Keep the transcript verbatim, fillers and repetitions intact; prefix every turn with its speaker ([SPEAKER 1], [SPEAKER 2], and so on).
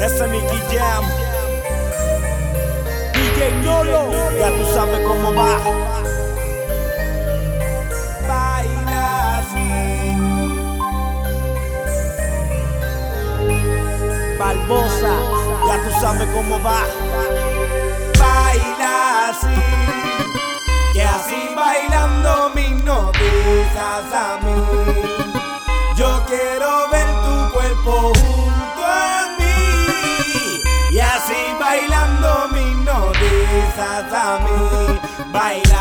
[SPEAKER 1] Ese Nicky Jam, D J Nolo, ya tú sabes cómo va. Baila así, Barbosa, ya tú sabes cómo va. Baila así, que así bailando me hipnotizas a mí. Yo quiero ver tu cuerpo junto a mí, y así bailando me hipnotizas a mí. Baila